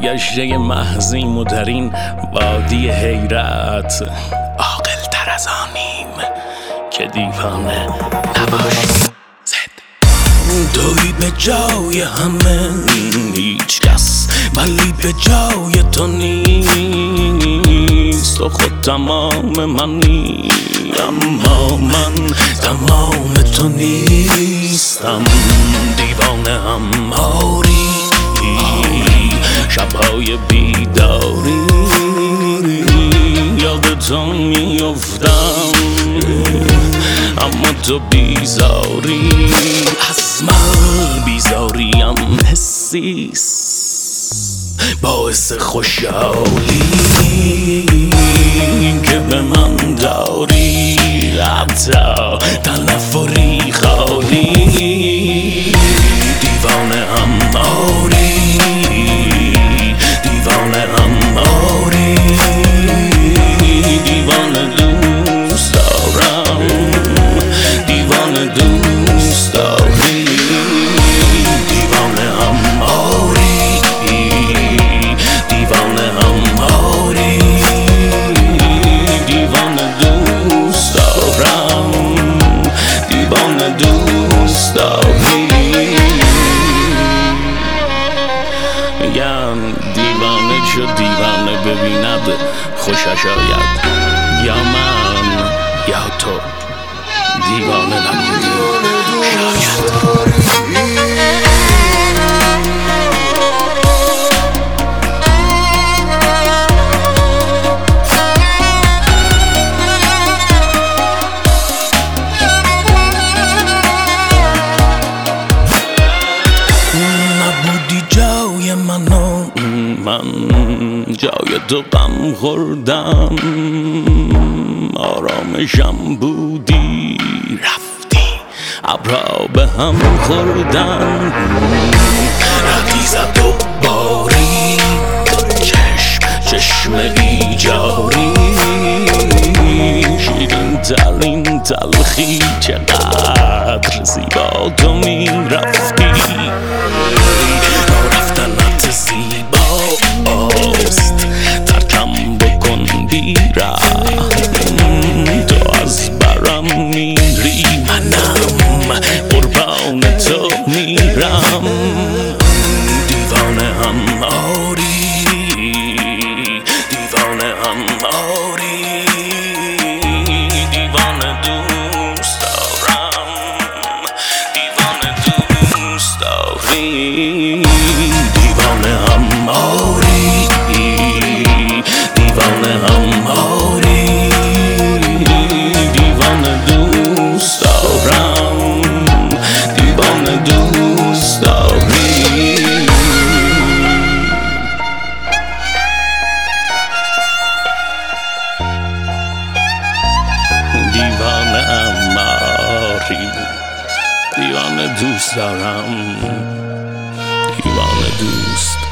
سرگشته محضیم و در این وادی حیرت عاقل تر از آنیم که دیوانه نباشیم. توی به جای همه هیچ کس، ولی به جای تو نیست. تو خود تمام منی، اما من تمام تو نیستم. دیوانه هم آری شبهای بیداری، یاد تو میافتم اما تو بیزاری. از من بیزاریم حسیست، باعث خوشحالی که به من داری، حتی تنفری خالی. دیوانه هم آری، دیوانه هم آری، دیوانه دوست دارم، دیوانه دوست داری. دیوانه هم آری، دیوانه هم آری، دیوانه دوست دارم، دیوانه دوست داری. میگن دیوانه چو دیوانه ببیند خوشش آید، یا من یا تو دیوانه نبودی شاید. نبودی جای منو، من جای تو غم خوردم. آرامشم بودی رفتی، ابرها به هم خوردن. ردی زد و باری چشم ایجاری، شیرین ترین تلخی چقدر زیبا تو می رفتی. رفتنت زیباست، ترکم بکن بیرم. تو از برم میری، منم قربان تو میرم. دیوانه هم آری، دیوانه هم آری، دیوانه دوست دارم، دیوانه دوست داری. دیوانه هم آری، دیوانه هم آری، دیوانه دوست دارم، دیوانه دوست داری. دیوانه هم آری، دیوانه دوست دارم، دیوانه دوست